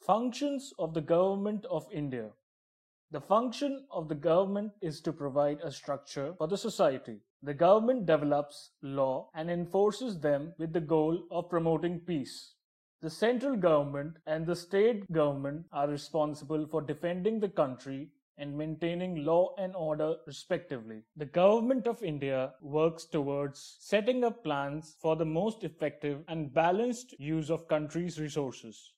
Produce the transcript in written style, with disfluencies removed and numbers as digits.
Functions of the Government of India. The function of the government is to provide a structure for the society. The government develops law and enforces them with the goal of promoting peace. The central government and the state government are responsible for defending the country and maintaining law and order respectively. The Government of India works towards setting up plans for the most effective and balanced use of country's resources.